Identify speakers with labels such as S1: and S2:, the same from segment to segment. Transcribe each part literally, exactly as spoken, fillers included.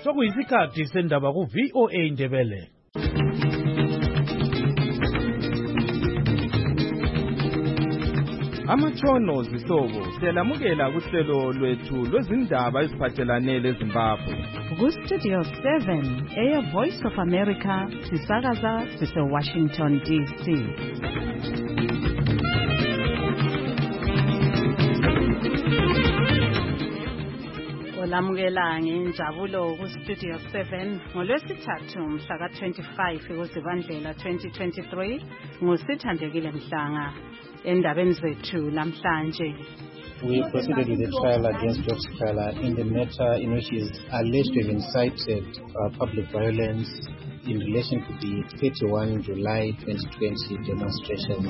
S1: Sokuyisikhathi sendaba ku V O A Ndebele.
S2: Amatshono zihlobo siyalamukela kuhlelo lwethu lwezindaba eziphathelane leZimbabwe.
S3: Ku Studio seven, Air Voice of America, sisakaza sise Washington D C. Olamukela ngenjabulo ku Studio seven ngolwesithathu mhla ka twenty-five kuZibandlela twenty twenty-three ngusithandekile Mhlanga. Endabeni zethu namhlanje.
S4: We proceeded with the trial against Job Sikhala in the matter in which he is alleged to have incited uh, public violence in relation to the thirty-first of July twenty twenty demonstrations.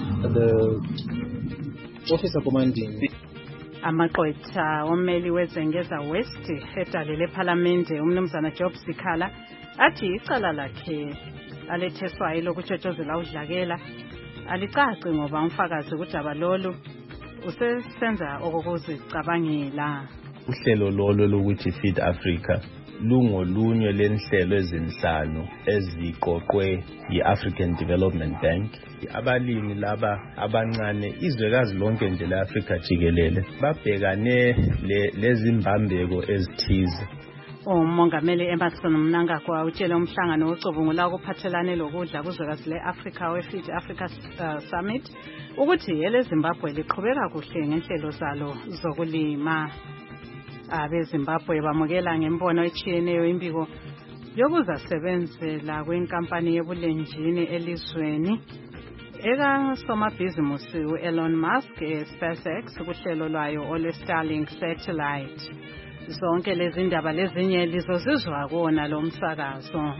S4: The officer commanding
S3: Amaqwetha ommeli wezengeza West edalele eParliamente umnumzana Job Sikhala athi icala lakhe aletheswayo lokutshotshozela udlakela alicaci ngoba umfakazi kudaba lolu usesenza okokuzicabangela.
S5: Uhlelo lolo lokuthi Feed Africa lungolunye lenhlelo ezinhlanu eziqoqwe yi-African Development Bank. Abalimi laba abancane izwekazi lonke nje le-Afrika jikelele babhekane lezimbambeko ezithize.
S3: Umongameli Emerson Mnangagwa utshele umhlangano ocubungula ukuphathelane lokudla kuzwekazi le-Africa we-Feed Africa uh, Summit ukuthi eleZimbabwe liqhubeka kuhle ngenhlelo zalo zokulima. AbeZimbabwe bamukela ngembono etshiyeneyo imbiko yokuzasebenzela kwenkampani yebulenjini elizweni eka somabhizimusi u-Elon Musk e-SpaceX kuhlelo lwayo olwe-Starlink satellite. Zonke lezi ndaba lezinye lizozizwa kona lo msakazo.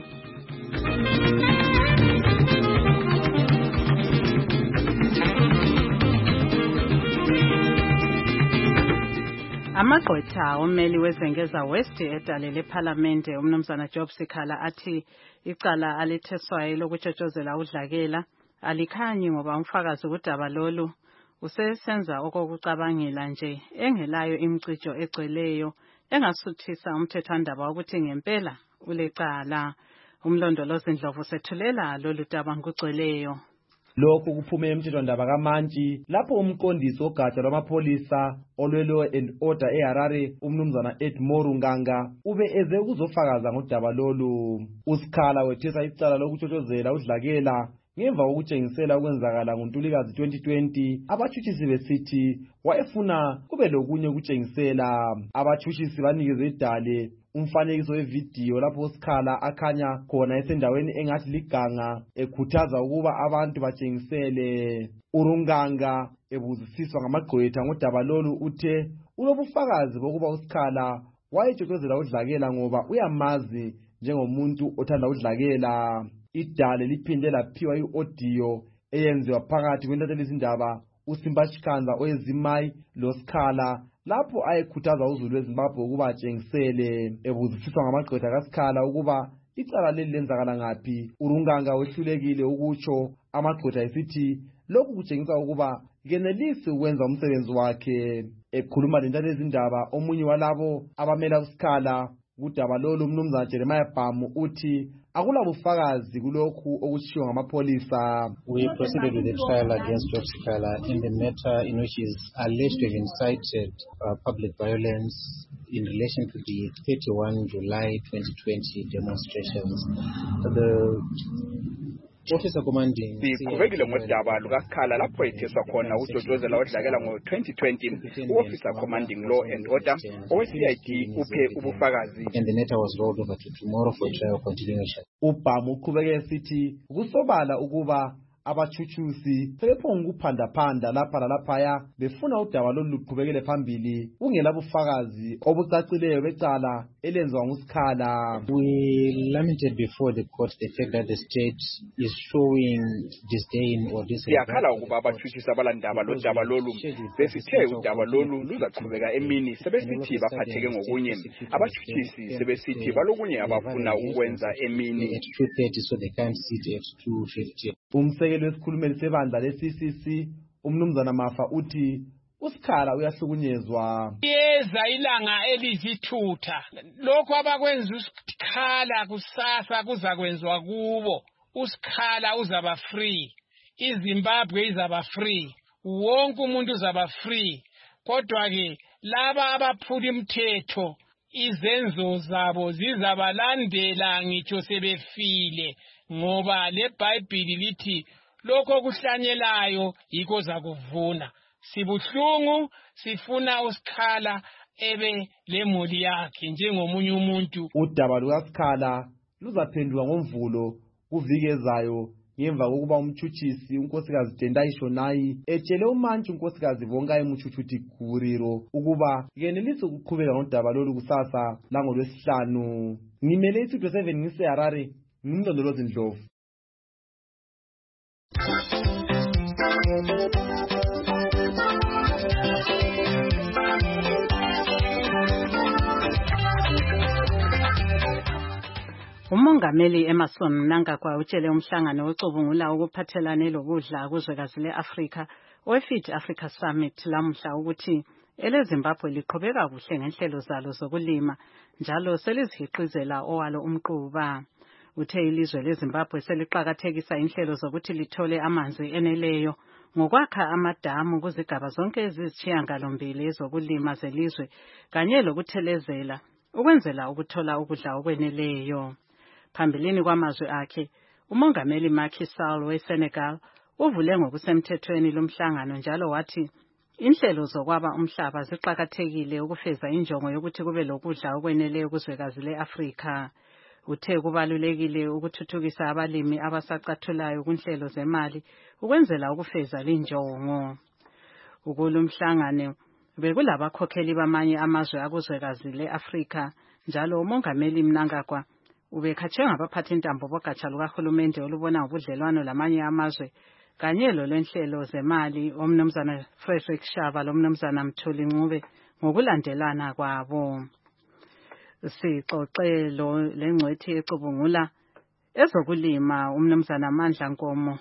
S3: Amaqwetha ommeli wezengeza West edalele eParliamente umnumzana Job Sikhala athi icala aletheswayo lokutshotshozela udlakela alikhanyi ngoba umfakazi kudaba lolu usesenza okokucabangela nje engelayo imicijo egcweleyo engasuthisa umthethwandaba ukuthi ngempela ulecala. Umlondolozi Ndlovu sethulela lolu daba ngugcweleyo.
S2: Lokhu kuphume emthethwandaba kaMantshi lapho umqondisi ogatsha lwamapholisa olwe-Law and Order eHarare umnumzana Edmore Nganga ube eze ukuzofakaza ngodaba lolu. uSikhala wethesa icala lokutshotshozela udlakela ngemva kokutshengisela ukwenzakala ngoNtulikazi twenty twenty. Abatshutshisi besithi wayefuna kube lokunye ukutshengisela. Abatshutshisi banikeze idale umfanekiso wevidiyo lapho uSikhala akhanya khona esendaweni engathi liganga ekhuthaza ukuba abantu batshengisele. uRunganga ebuzisiswa ngamagqwetha ngodaba lolu uthe ulobufakazi bokuba uSikhala wayetshotshozela udlakela ngoba uyamazi njengomuntu othanda udlakela. Idale liphinde laphiwa i-audio eyenziwa phakathi kwentatheli izindaba uSimba Chikanza owezimayi loSikhala lapho ayekhuthaza uzulu weZimbabwe ukuba atshengisele. Ebuzisiswa ngamagqwetha kaSikhala ukuba icala leli lenzakala ngaphi, uRunganga wehlulekile ukutsho. Amagqwetha esithi lokhu kutshengisa ukuba kenelisi ukwenza umsebenzi wakhe. Ekhuluma lentatheli izindaba omunye walabo abamela uSikhala kudaba lolu umnumzana Jeremiah Bhamu uthi akulabufakazi kulokhu okushiwo ngamapholisa.
S4: We proceeded with the trial against Job Sikhala in the matter in which he is alleged to have incited uh, public violence in relation to the thirty-first of July twenty twenty demonstrations. The officer commanding
S6: siqhubekile ngodaba lukaSikhala lapho etheswa khona ukujotshozela udlakela ngo twenty twenty. U-officer commanding Law and Order owe-C I D uphe ubufakazi.
S4: And the matter was rolled over to tomorrow for trial continuation.
S2: uBhamu uqhubeke esithi kusobala ukuba abachuchusi sebephonga ukuphanda-phanda lapha lalaphaya befuna udaba lolu luqhubekele phambili kungela bufakazi obucacileyo becala elenziwa nguSikhala.
S4: We lamented before the court the fact that the state is showing disdain or disregard.
S6: Siyakhala ukuba abachuchusi abalandaba lodaba lolu besithe udaba lolu luzaqhubeka emini sebesithi baphatheke ngokunye. Abachuchusi sebesithi balokunye abafuna ukwenza emini.
S4: At two thirty so they can't sit at two fifty.
S2: Umsekeli wesikhulumeli sebandla le-C C C umnumzana Mafa uthi uSikhala uyahlukunyezwa.
S7: Yeza ilanga elizithutha lokho abakwenza uSikhala kusasa kuzakwenzwa kubo. uSikhala uzaba free, iZimbabwe izaba free, wonke umuntu uzaba free. Kodwa ke laba abaphula imithetho izenzo zabo zizabalandela ngitsho sebefile, ngoba leBhayibheli lithi lokho kuhlanyelayo yikho zakuvuna. Sibuhlungu, sifuna uSikhala ebe lemuli yakhe njengomunye umuntu.
S2: Udaba lukaSikhala luzaphendulwa ngomvulo kuvikezayo ngemva kokuba umtshutshisi unkosikazi Tendai Shonayi etshele umantshi unkosikazi Vongai Muchuchuti Guriro ukuba kenelisa ukuqhubeka ngodaba lolu kusasa langolwesihlanu. Ngimele iStudio seven ngise Harare, ngimlondolozi Ndlovu.
S3: Umongameli Emmerson Mnangagwa utshele umhlangano wecubungula ukuphathelane lokudla kuzwekazi leAfrika weFeed Africa Summit lamuhla ukuthi eleZimbabwe liqhubeka kuhle ngenhlelo zalo zokulima njalo selizihiqizela owalo umquba. Uthe ilizwe leZimbabwe seliqhakathekisa inhlelo zokuthi lithole amanzi eneleyo ngokwakha amadamu kuzigaba zonke ezisishiyangalombili ezokulima zelizwe kanye lokuthelezela ukwenzela ukuthola ukudla okweneleyo. Phambilini kwamazwi akhe, umongameli Macky Sall weSenegal uvule ngokusemthethweni lomhlangano njalo wathi inhlelo zokwaba umhlaba ziqhakathekile ukufeza injongo yokuthi kube lokudla okweneleyo kuzwekazi leAfrika. Uthe kubalulekile ukuthuthukisa abalimi abasacathulayo kunhlelo zemali ukwenzela ukufeza linjongo. Ukulumhlangano bekulabakhokheli bamanye amazwe akuzwekazi leAfrika njalo umongameli Mnangagwa ubekhatshe ngabaphathi intambo bogatsha lukahulumende olubona ngobudlelwano lamanye amazwe kanye lolwenhlelo zemali omnumzana Frederick Shaba lomnumzana Mthuli Ncube ngokulandelana kwabo. Sixoxe lo lengcwethi ecubungula ezokulima umnumzana Mandla Nkomo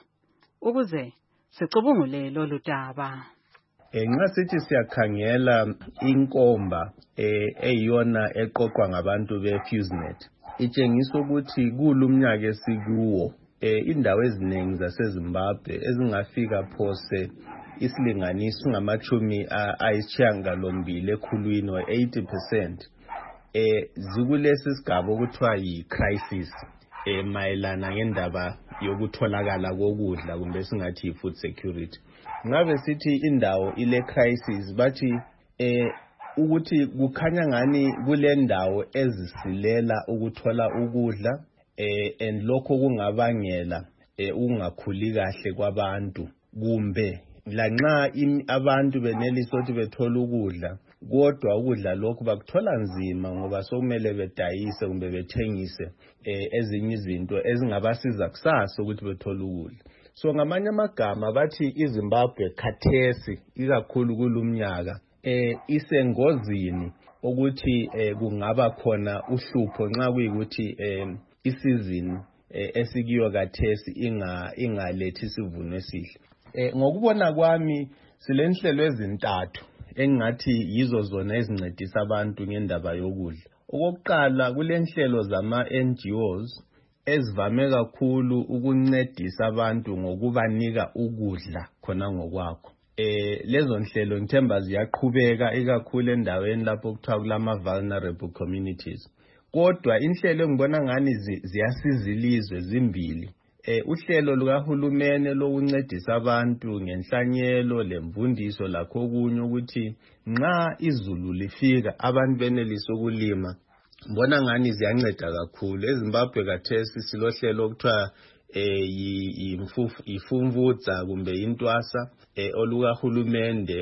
S3: ukuze sicubungule lolu daba.
S5: Nxa sithi siyakhangela inkomba eyiyona eqoqwa ngabantu beFusenet itshengisa ukuthi kulumnyaka esikuwo indawo eziningi zaseZimbabwe ezingafika phose isilinganiso ngamachumi ayisishiyagalombili ekhulwini o eighty percent eh zikulesi sigaba okuthiwa yi-crisis eh mayelana ngendaba yokutholakala kokudla kumbe singathi yi-food security. Ngabe sithi indawo ile crisis bathi eh ukuthi kukhanya ngani kule ndawo ezisilela ukuthola ukudla eh and lokho kungabangela eh ungakhuli kahle kwabantu kumbe lanxa abantu benelisa ukuthi bethola ukudla kodwa ukudla lokho bakuthola nzima ngoba sokumele bedayise kumbe bethengise eh ezinye izinto ezingabasiza kusasa ukuthi bethola ukudla. So ngamanye amagama bathi iZimbabwe khathesi ikakhulu kulumnyaka eh isengozini ukuthi eh kungaba khona uhlupho nxa kuyikuthi eh isizini eh, esikiyo kathesi inga ingalethi isivuno esihle. Eh ngokubona kwami silenhlelo ezintathu engathi yizo zona ezincedisa abantu ngendaba yokudla. Okokuqala kulenhlelo zama N G Os ezivame kakhulu ukuncedisa abantu ngokubanika ukudla khona ngokwakho. Eh lezo nhlelo ngithemba ziyaqhubeka ikakhulu endaweni lapho kuthiwa kulama vulnerable communities. Kodwa inhlelo engibona ngani ziyasiza ilizwe zimbili. Eh uhlelo lukahulumene lokuncedisa abantu ngenhlanyelo lemvundiso lakho kunye ukuthi nxa izulu lifika abantu benelisa ukulima. Mbona ngani ziyanceda kakhulu. eZimbabwe kathesi silohlelo okuthiwa eh ifumvudza kumbe intwasa eh olukahulumende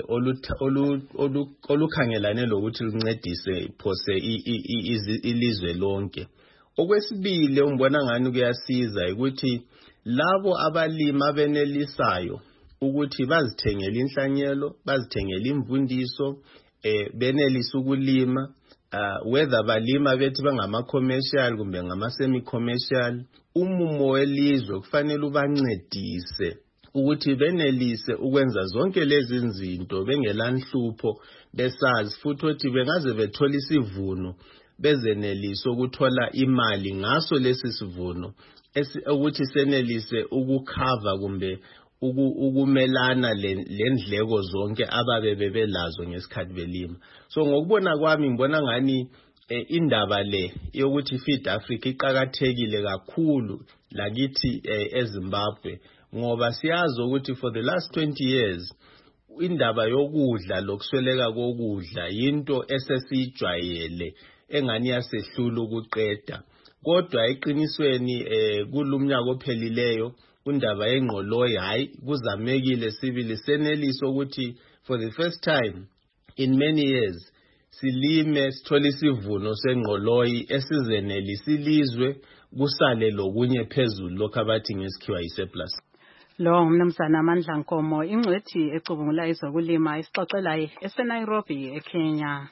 S5: olukhangelane lokuthi luncedise phose ilizwe lonke. Okwesibili ongibona ngani kuyasiza ukuthi labo abalima benelisayo ukuthi bazithengele inhlanyelo, bazithengele imvundiso, eh benelisa ukulima uh, whether balima bethi bangama commercial kumbe ngama semi commercial, umumo welizwe kufanele ubancedise ukuthi benelise ukwenza zonke lezi zinto bengelanhlupho besazi futhi ukuthi bengaze bethola isivuno bezenelise ukuthola imali ngaso lesi sivuno ukuthi senelise ukukhava kumbe ukumelana lendleko zonke ababe bebelazo ngesikhathi belima. So ngokubona kwami ngibona ngani indaba le yokuthi Feed Africa iqhakathekile kakhulu lakithi eZimbabwe ngoba siyazi ukuthi for the last twenty years indaba yokudla lokusweleka kokudla into esesijwayele engani yasehlula ukuqeda. Kodwa eqinisweni kulumnyaka ophelileyo undaba yengqoloyi hayi kuzamekile sibili senelise ukuthi for the first time in many years silime sithole isivuno sengqoloyi esizenelisa ilizwe kusale lokunye phezulu lokho abathi ngesikhiwa yisurplus.
S3: Lo umnumzana Amandla Nkomo ingcwethi ecubungula izokulima isixoxelayo eseNairobi eKenya.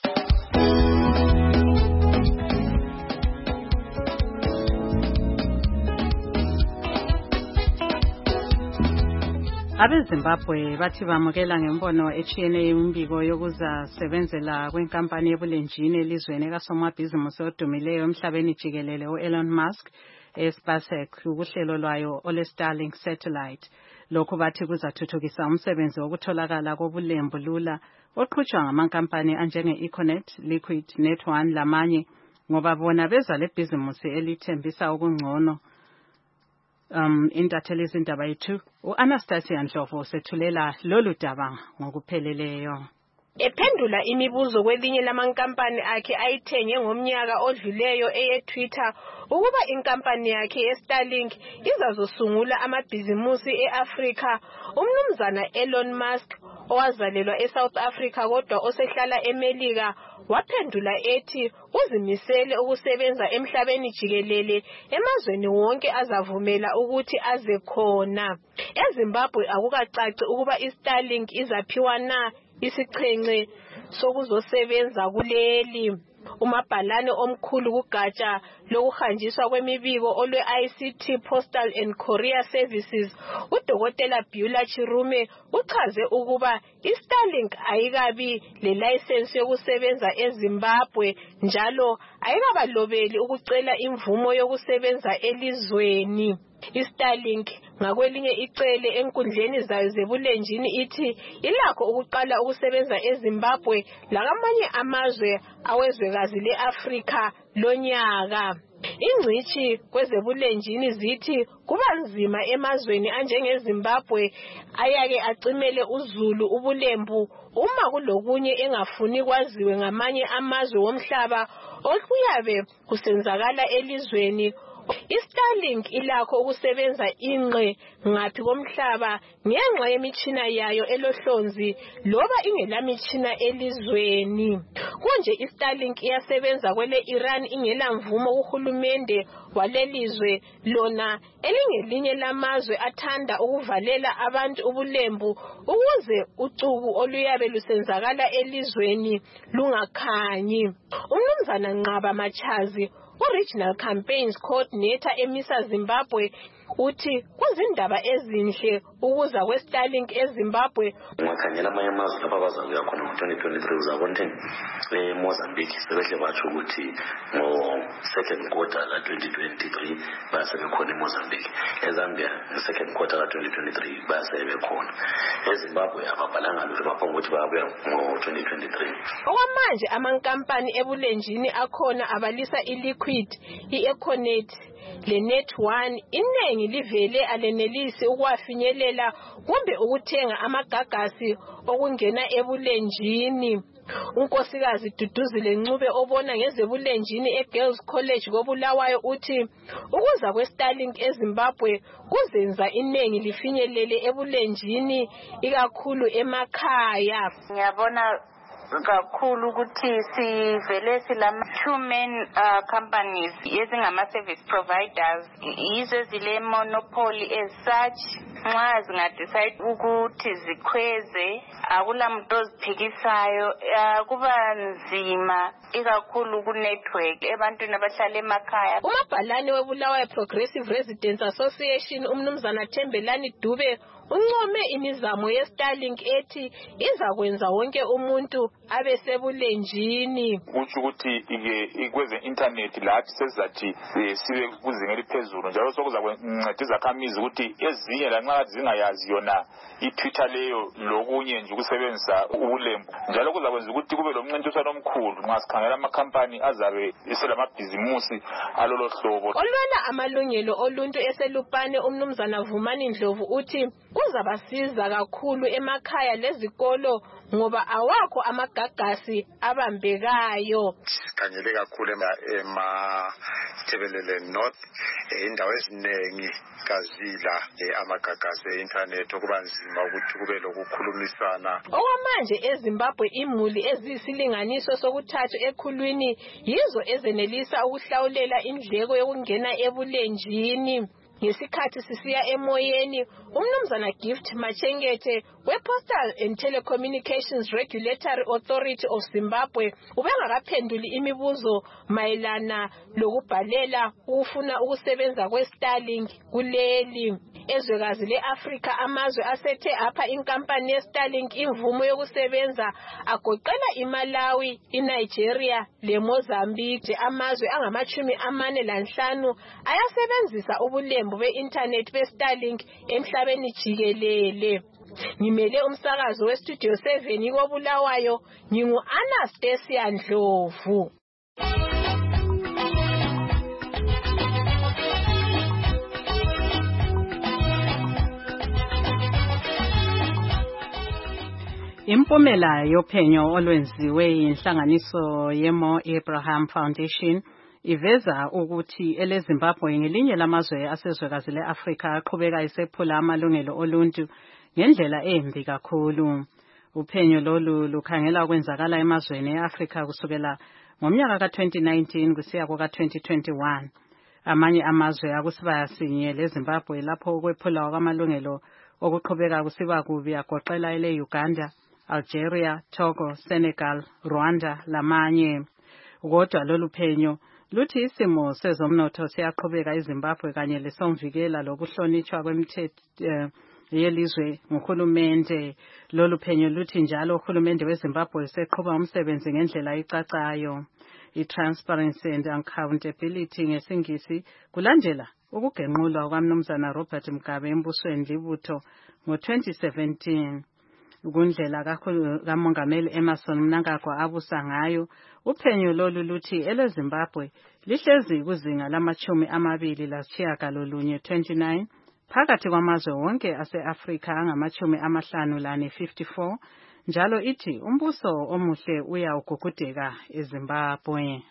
S3: Abezimbabwe bathi bamukela ngembono etshiyeneyo imbiko yokuzasebenzela kwenkampani yebulenjini elizweni kasomabhizimusi odumileyo emhlabeni jikelele u-Elon Musk e-SpaceX ukuhlelo lwayo ole-Starlink satellite. Lokhu bathi kuzathuthukisa umsebenzi wokutholakala kobulembu lula oqhutshwa ngamankampani anjenge-Econet, Liquid, Net one lamanye ngoba bona beza lebhizimusi elithembisa okungcono. Um, intatheli izindaba yethu u-Anastasia Ndlovu sethulela lolu daba ngokupheleleyo.
S8: Ephendula imibuzo kwelinye lamankampani akhe ayithenge ngomnyaka odluleyo eye-Twitter ukuba inkampani yakhe ye-Starlink izazosungula amabhizimusi e-Afrika, umnumzana Elon Musk owazalelwa eSouth Africa kodwa osehlala eMelika waphendula ethi uzimisele ukusebenza emhlabeni jikelele emazweni wonke azavumela ukuthi aze khona. EZimbabwe akukacaci ukuba i-Starlink izaphiwa na isiqhenqe sokuzosebenza kuleli. Umabhalane omkhulu kugatsha lokuhanjiswa kwemibiko olwe-I C T Postal and Courier Services uDokotela Beulah Chirume uchaze ukuba i-Starlink ayikabi lelayisensi yokusebenza eZimbabwe njalo ayikabalobeli ukucela imvumo yokusebenza elizweni. I-Starlink ngakwelinye icele enkundleni zayo zebulenjini ithi ilakho ukuqala ukusebenza eZimbabwe lakamanye amazwe awezwekazi le-Afrika lonyaka. Ingcitshi kwezebulenjini zithi kuba nzima emazweni anjengeZimbabwe ayake acimele uzulu ubulembu uma kulokunye engafuni kwaziwe ngamanye amazwe womhlaba okuyabe kusenzakala elizweni. I-Starlink ilakho ukusebenza inqe ngaphi komhlaba ngenxa yemitshina yayo elohlonzi loba ingelamitshina elizweni. Konje i-Starlink iyasebenza kwele Iran ingela mvumo kuhulumende walelizwe lona elingelinye lamazwe athanda ukuvalela abantu ubulembu ukuze ucuku oluyabe lusenzakala elizweni lungakhanyi. Umnumzana Nqaba Machazi u-Regional Campaigns Coordinator emisa Zimbabwe uthi kuzindaba ezinhle ukuza kwe-Starlink eZimbabwe.
S9: Ngakhangela amanye amazwe lapha bazakuya khona ngo-twenty twenty-three uzabona ukuthi eMozambique sebehle batsho ukuthi ngo-second quarter la twenty twenty-three bayasebekhona eMozambique. eZambia nge-second quarter la twenty twenty-three bayasebekhona. eZimbabwe ababhalanga lutho baphanga ukuthi bayabuya ngo-twenty twenty-three.
S8: Okwamanje amankampani ebulenjini akhona abalisa i-Liquid, i-Econet le-Net one inengi livele alenelisi ukwafinyelela kumbe ukuthenga amagagasi okungena ebulenjini. Unkosikazi Duduzile Ncube obona ngezebulenjini eGirls College koBulawayo uthi ukuza kwe-Starlink eZimbabwe kuzenza inengi lifinyelele ebulenjini ikakhulu emakhaya.
S10: Ngiyabona kakhulu ukuthi sivele silama two main uh, companies ezingama service providers yizo zile monopoly as such nxa zingadecide ukuthi zikhweze akulamuntu oziphikisayo kuba nzima ikakhulu ku-network ebantwini abahlala emakhaya.
S8: Umabhalane webulawayo Progressive Residents Association umnumzana Thembelani Dube uncome imizamo ye-Starlink ethi izakwenza wonke umuntu abe sebulenjini.
S11: Kutsho ukuthi kweze internet lathi sezathi sibe kuzinga eliphezulu njalo sokuzakunceda izakhamizi ukuthi ezinye lanxa zingayazi yona i-Twitter leyo lokunye nje ukusebenzisa ubulembu njalo kuzakwenza ukuthi kube lomncintiswano omkhulu nxa sikhangela amakhampani azabe eselamabhizimusi alolo hlobo.
S8: Olwela amalungelo oluntu eselupane umnumzana Vumani Ndlovu uthi kuzabasiza kakhulu emakhaya lezikolo ngoba awakho amagagasi abambekayo.
S12: Sikhangele kakhulu ema-Thebelele North indawo eziningi kazila amagagasi e-internet okuba nzima ukuthi kube lokukhulumisana.
S8: Okwamanje eZimbabwe imuli eziyisilinganiso sokuthathu ekhulwini yizo ezenelisa ukuhlawulela indleko yokungena ebulenjini. Ngesikhathi sisiya emoyeni umnumzana Gift Machengete we-Postal and Telecommunications Regulatory Authority of Zimbabwe ubengakaphenduli imibuzo mayelana lokubhalela ukufuna ukusebenza kwe-Starlink kuleli. Ezwekazi le-Afrika amazwe asethe apha inkampani ye-Starlink imvumo yokusebenza agoqela iMalawi, iNigeria leMozambique. Amazwe angamachumi amane lanhlanu ayasebenzisa ubulembu be-internet be-Starlink emhlabeni jikelele. Ngimele umsakazo we-Studio seven kobulawayo ngingu-Anastasia Ndlovu.
S3: Impumela yophenyo olwenziwe inhlanganiso yemo Abraham Foundation iveza ukuthi eleZimbabwe ngelinye lamazwe asezwekazi le-Afrika aqhubeka isephula amalungelo oluntu ngendlela embi kakhulu. Uphenyo lolu lukhangela ukwenzakala emazweni e-Afrika kusukela ngomnyaka ka twenty nineteen kusiya kuka twenty twenty-one. Amanye amazwe akusibaya sinye leZimbabwe lapho ukwephula kwamalungelo okuqhubeka kusiba kubi agoqela ele Uganda, Algeria, Togo, Senegal, Rwanda lamanye. Kodwa lolu phenyo luthi isimo sezomnotho siyaqhubeka eZimbabwe kanye lesomvikela lokuhlonitshwa kwemithetho yelizwe nguhulumende. Lolu phenyo luthi njalo uhulumende weZimbabwe seqhuba umsebenzi ngendlela icacayo. I-Transparency and Accountability ngesingisi kulandela ukugenqulwa kwamnumzana Robert Mugabe embusweni libutho ngo twenty seventeen. Kundlela kaMongameli Emerson Mnangagwa abusa ngayo, uphenyo lolu luthi eleZimbabwe lihlezi kuzinga lamachumi amabili lasitshiyagalolunye twenty-nine phakathi kwamazwe wonke ase-Afrika angamachumi amahlanu lane fifty-four, njalo ithi umbuso omuhle uyawugugudeka eZimbabwe.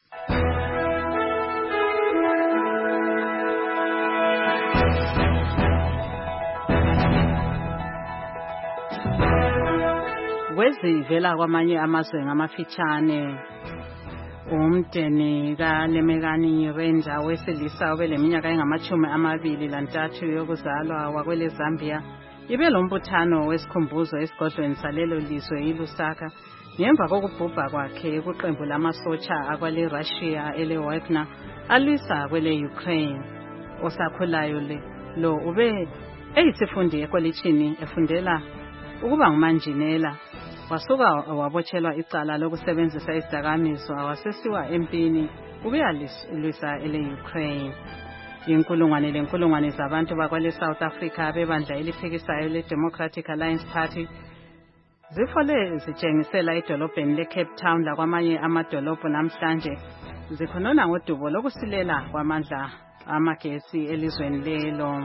S3: Kwezivela kwamanye amazwe ngamafitshane, umdeni kaLemekani Renja wesilisa obeleminyaka engamachumi amabili lantathu yokuzalwa wakwele Zambia ibe lombuthano wesikhumbuzo esigodlweni salelo lizwe iLusaka ngemva kokubhubha kwakhe kuqembu lamasotsha akwale Russia ele Wagner alwisa kwele Ukraine. Osakhulayo le lo ube eyisifundi ekolitshini efundela ukuba ngumanjinela. Wasuka wabotshelwa icala lokusebenzisa izidakamizwa wasesiwa empini ukuyalwisa ele Ukraine. Inkulungwane lenkulungwane zabantu bakwale South Africa bebandla eliphikisayo le Democratic Alliance Party zifole zitshengisela edolobheni le-Cape Town lakwamanye amadolobho namhlanje zikhonona ngodubo lokusilela kwamandla amagesi elizweni lelo.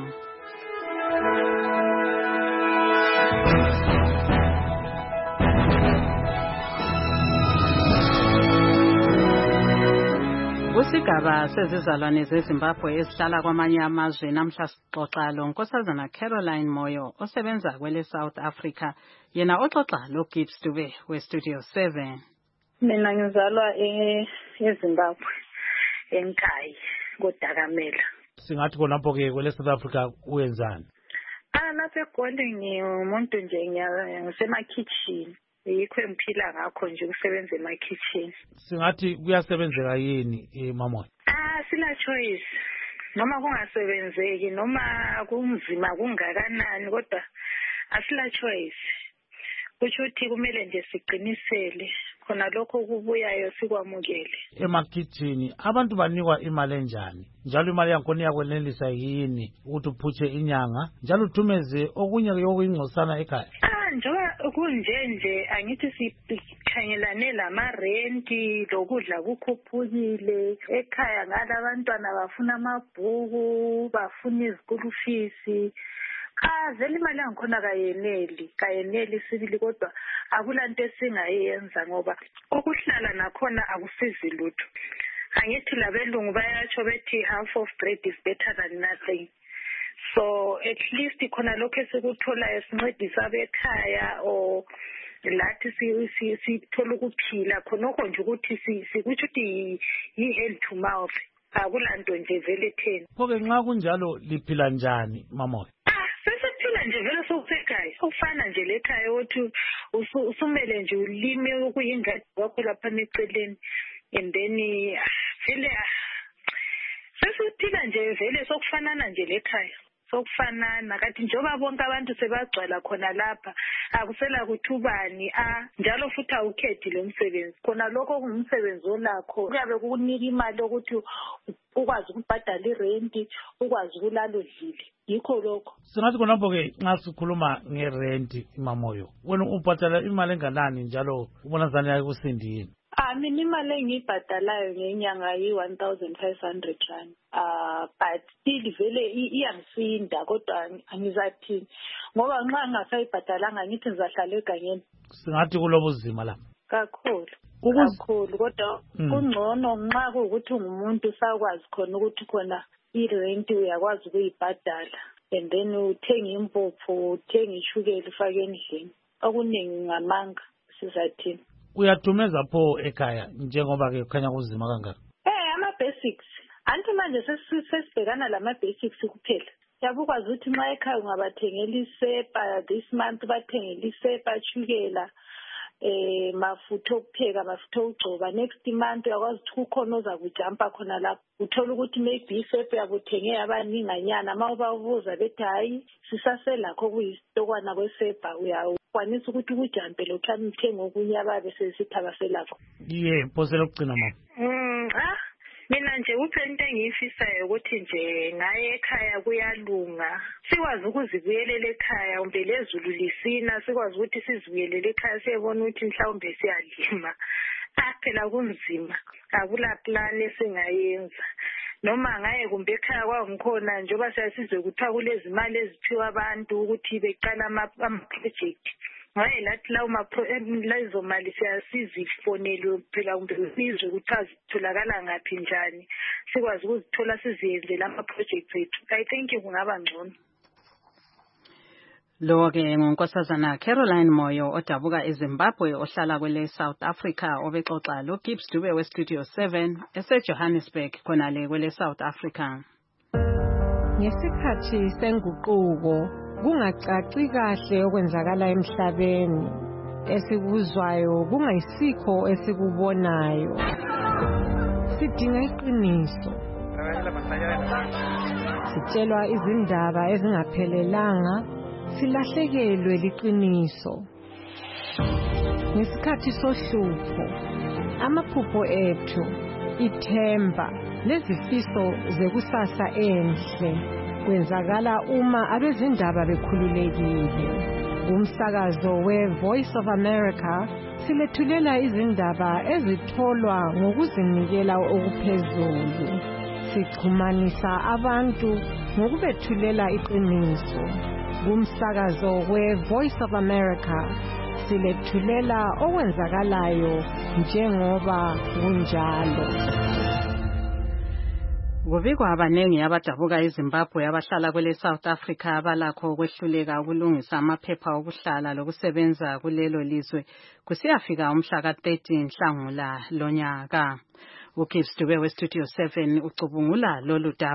S3: Kusigaba sezizalwane zeZimbabwe ezihlala kwamanye amazwe namhla sixoxa lo Nkosazana Caroline Moyo osebenza kwele South Africa, yena oxoxa lo Gibbs Dube we-Studio seven.
S13: Mina ngizalwa eZimbabwe eNkayi koDakamela.
S1: Singathi khonapho ke kwele South Africa uwenzani?
S13: Ah lapha eGoli ngimuntu nje ngisemakhitchen. Yikho engiphila ngakho nje ukusebenza emakhitchen.
S1: Singathi kuyasebenzeka yini eMamoyo?
S13: Ah sila choice. Noma kungasebenzeki noma kunzima kungakanani kodwa asila choice. Kusho ukuthi kumele nje siqinisele khona lokho kubuyayo sikwamukele.
S1: Emakhitchen abantu banikwa imali enjani? Njalo imali yakhona iyakwenelisa yini ukuthi uphutshe inyanga? Njalo uthumeze okunye yokuyingcosana ekhaya.
S13: Ah njoba kunje nje angithi sikhangelane lama rent lokudla kukhuphukile ekhaya ngala abantwana bafuna amabhuku bafuna izikulu fees. Ah vele imali yangikhona kayeneli kayeneli sibili kodwa akulanto esingayenza ngoba ukuhlala nakhona akusizi lutho. Angithi labelungu bayatsho bethi half of bread is better than nothing. So at least khona lokho esikutholayo sincedisa abekhaya o lathi si sithola ukuphila khonokho nje ukuthi sikuthi ukuthi yi hand to mouth akulanto nje vele theni.
S1: Phoke nxa kunjalo liphila njani Mamoyo?
S13: Sesiphila nje vele sokusekhaya ufana nje lekhaya ukuthi usumele nje ulime ukuyingadi wakho lapha eceleni and then vele sesiphila nje vele sokufanana nje lekhaya sokufanana kanti njoba bonke abantu sebagcwala khona lapha akusela kuthubani a njalo futhi awukhethi lo msebenzi khona lokho kungumsebenzi olakho kuyabe kunika imali ukuthi ukwazi ukubhadala irent ukwazi ukulala udlile yikho lokho.
S1: Singathi khonapho ke nxa sikhuluma ngerent Mamoyo wena ubhadala imali enganani njalo ubona zani yakusindini?
S13: Ah mina imali engibhadalayo ngenyanga yi one thousand five hundred rand. Ah but still vele iyangisinda kodwa angizathini ngoba nxa ngasayibhadalanga ngithi ngizahlala egangeni.
S1: Singathi kulobuzima lapha.
S13: Kakhulu. Kakhulu kodwa kungcono nxa kuukuthi ungumuntu sakwazi khona ukuthi khona irent uyakwazi ukuyibhadala and then uthenga impuphu uthenga ishukela ufake endlini okuningi ngamanga sizathini.
S1: Uyathumeza pho ekhaya njengoba ke kukhanya kuzima kangaka?
S13: Eh ama basics anti manje sesibhekana lama basics kuphela. Yabukwazi ukuthi nxa ekhaya ungabathengela isepa this month bathengela isepa shukela eh mafutha okupheka mafutha okugcoba next month uyakwazi ukuthi kukhona ozakujampa khona lapho uthola ukuthi maybe isepa yabuthenge abaninganyana mawuba ubuza bethi hayi sisaselakho kuyisitokwana kwesepa uyakwanisa ukuthi ukujampe lokhani uthenga okunye ababe sesitha selakho.
S1: Ye phosela ukugcina mama.
S13: Mm ah mina nje uphela into engiyifisayo ukuthi nje ngaye ekhaya kuyalunga sikwazi ukuzibuyelela ekhaya umbe lezulu lisina sikwazi ukuthi sizibuyelele ekhaya siyebona ukuthi mhlawumbe siyadlima phela kunzima akula plan esingayenza noma ngaye kumbe ekhaya kwangikhona njoba siyasizwe kuthiwa kulezi imali eziphiwa abantu ukuthi beqala ama project ngaye lathi lawo lazo mali siyasizifonelwe phela kumbe sizwe ukuthi azitholakala ngaphi njani sikwazi ukuzithola siziyenzele ama projects ethu. I think kungaba ngcono.
S3: Lo ke ngonkosazana Caroline Moyo odabuka eZimbabwe ohlala kwele South Africa obexoxa lo Gibbs Dube we Studio seven ese Johannesburg khonale kwele South Africa.
S14: Ngesikhathi senguquko kungacaci kahle okwenzakala emhlabeni esikuzwayo kungayisikho esikubonayo sidinga iqiniso sitshelwa izindaba ezingaphelelanga silahlekelwe liqiniso ngesikhathi sohlupho amaphupho ethu ithemba lezifiso zekusasa enhle kwenzakala uma abezindaba bekhululekile. Kumsakazo we Voice of America silethulela izindaba ezitholwa ngokuzinikela okuphezulu sixhumanisa abantu ngokubethulela iqiniso. Kumsakazo we Voice of America silethulela okwenzakalayo njengoba kunjalo.
S3: Kubikwa abanengi abadabuka eZimbabwe abahlala kwele South Africa abalakho ukwehluleka ukulungisa amaphepha okuhlala lokusebenza kulelo lizwe kusiyafika umhla ka thirty Nhlangula lonyaka. uGibbs Dube we Studio seven ucubungula lolu daba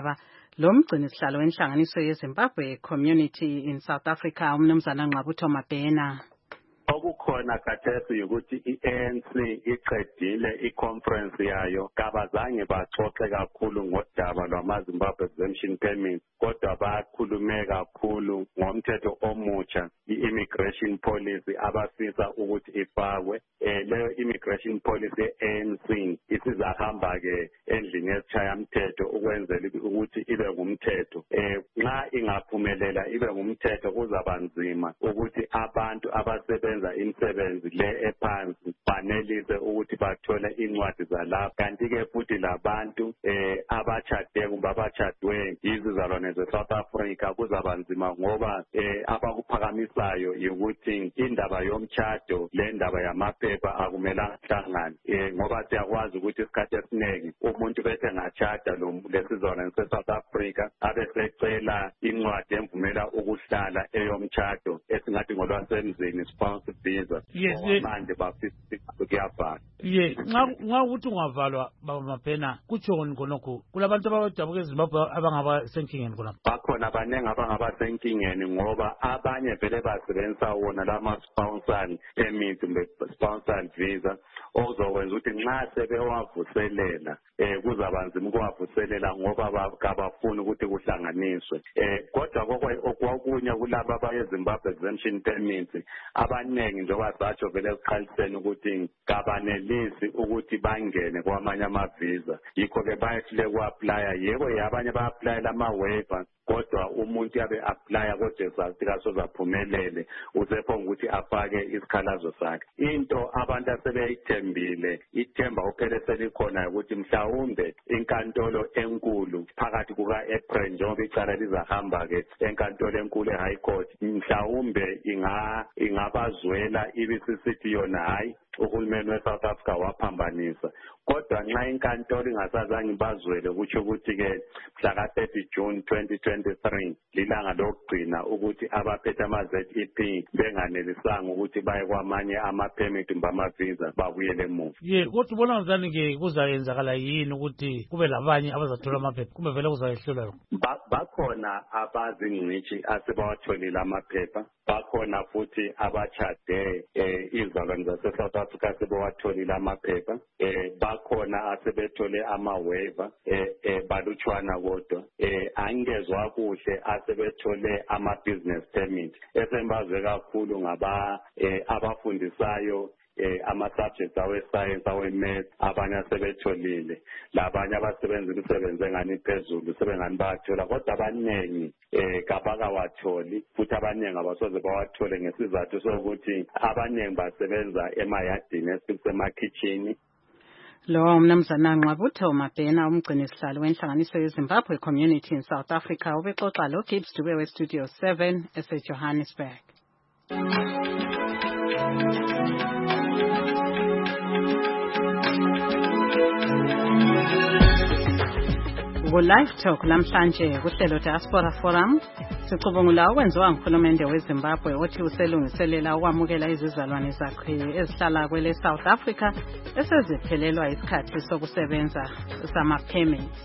S3: lo mgcini sihlalo wenhlanganiso yeZimbabwe Community in South Africa umnumzana Nqabutho Mabhena.
S15: Okukhona khathesi ukuthi i-A N C iqedile i-conference yayo kabazange baxoxe kakhulu ngodaba lwama-Zimbabwe Exemption Permit kodwa bakhulume kakhulu ngomthetho omutsha i-immigration policy abafisa ukuthi ifakwe. Eh, leyo immigration policy ye-A N C isizahamba-ke endlini yesishayamthetho ukwenzela ukuthi ibe ngumthetho. Eh, nxa ingaphumelela ibe ngumthetho kuzaba nzima ukuthi abantu abasebenza imisebenzi le ephansi banelise ukuthi bathole incwadi zalapha. Kanti-ke futhi labantu eh, abachade kumbe abachadwe yizizalwane ze-South Africa kuzaba nzima ngoba eh, abakuphakamisayo ukuthi indaba yomtshado le ndaba yamaphepha akumelanga hlangane. Eh, ngoba siyakwazi ukuthi isikhathi esiningi umuntu bese ngachada lesizalwane se-South Africa abesecela incwadi emvumela ukuhlala eyomtshado esingathi ngolwasemzini spouse visa.
S1: Yes,
S15: manje bafisa kuyavala.
S1: Ye, nxa ukuthi ungavalwa baba Mabhena kutshoni khonokho kulabantu abadabuka eZimbabwe abangaba senkingeni khona.
S15: Bakhona abaningi abangaba senkingeni ngoba abanye vele basebenzisa wona lama sponsored permit kumbe sponsored visa okuzokwenza ukuthi nxa sebewavuselela eh kuzaba nzima ukuwavuselela ngoba kabafuni ukuthi kuhlanganiswe. Eh kodwa okwakunye kulabo abayeZimbabwe Exemption Permit abaningi njengoba satsho vele esiqaliseni ukuthi kabanelisi ukuthi bangene kwamanye amavisa yikho ke bayehlule ku-aplya. Yebo yabanye ba-aplayela ama-waiver kodwa umuntu yabe aplya kodwa sazazaphumelele usephonga ukuthi afake isikhalazo sakhe. Into abantu asebeyithembile ithemba uphele selikhona ukuthi mhlawumbe inkantolo enkulu phakathi kuka-April njengoba icala lizahamba-ke enkantolo enkulu e-High Court mhlawumbe ingabazwela ibisisithi yona hayi uhulumeni we-South Africa waphambanisa. Kodwa nxa inkantolo ingasazange bazwele kutsho ukuthi-ke mhla ka-thirty June twenty twenty-three lilanga lokugcina ukuthi abaphethe ama-Z E P benganelisanga ukuthi baye kwamanye ama-permit kumbe ama-visa babuyele emuva.
S1: Ye, kodwa ubona ngani-ke kuzayenzakala yini ukuthi kube labanye abazathola amaphepha kumbe vele kuzayehlulwa yona?
S15: Bakhona abazingcitshi asebawatholile amaphepha, bakhona futhi abachade eh izalwane zase-South Africa sebewatholile amaphepha, eh bakhona asebethole ama-waiver eh balutshwana kodwa eh angezwa kuhle asebethole ama-business permit. Esembazwe kakhulu ngaba abafundisayo eh ama-subjects awe-science awe-math abanye asebetholile, labanye abasebenza imisebenzi engani phezulu sebengani bayathola kodwa abaningi eh kabakawatholi futhi abaningi abasoze bawathole ngesizathu sokuthi abaningi basebenza emayadini esemakhitshini.
S3: Lo mnumzana Nqabutho Mabhena umgcini sihlalo wenhlanganiso yeZimbabwe Community in South Africa ubexoxa lo Gibbs Dube we Studio seven eseJohannesburg. Ku-Live Talk lamhlanje kuhlelo Diaspora Forum sicubungula okwenziwa nguhulumende weZimbabwe othi uselungiselela ukwamukela izizalwane zakhe ezihlala kwele South Africa eseziphelelwa isikhathi sokusebenza sama-permits.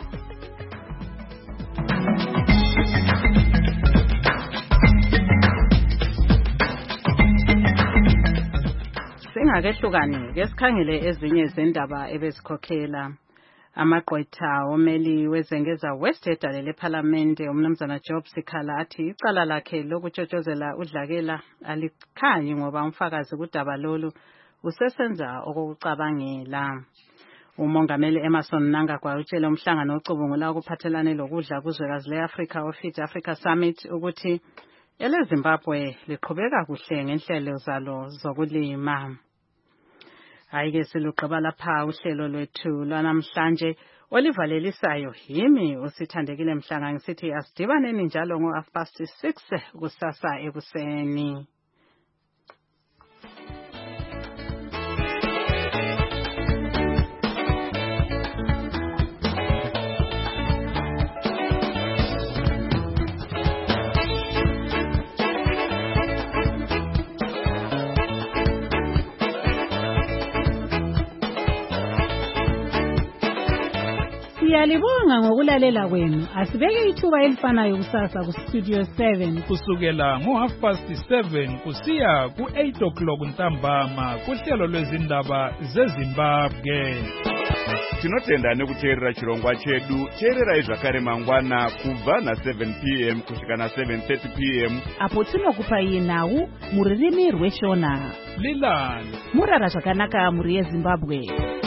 S3: Singakehlukani ke sikhangele ezinye izindaba ebezikhokhela. Amagqwetha omeli wezengeza West edalele eParliamente umnumzana Job Sikhala athi icala lakhe lokutshotshozela udlakela alikhanyi ngoba umfakazi kudaba lolu usesenza okucabangela. Umongameli Emerson Mnangagwa utshela umhlangano ocubungula ukuphathelane lokudla kuzwekazi leAfrica oFit Africa Summit ukuthi eleZimbabwe liqhubeka kuhle ngenhlelo zalo zokulima. Ayike siluqaba lapha uhlelo lwethu lwanamhlanje olivalelisayo yimi usithandekile Mhlanga ngisithi asidibaneni njalo ngo half past six kusasa ekuseni.
S16: Siyalibonga ngokulalela kwenu. Asibeke ithuba elifanayo kusasa ku Studio seven
S17: kusukela ngo half past seven kusiya ku eight o'clock ntambama kuhlelo lwezindaba zeZimbabwe.
S18: Tinotenda nekuteerera chirongwa chedu. Teererai zvakare mangwana kubva na seven p m kusvika na seven thirty p m
S19: apo tinokupai nhau muririmi rweshona.
S17: Lilani
S19: murara zvakanaka muri yeZimbabwe.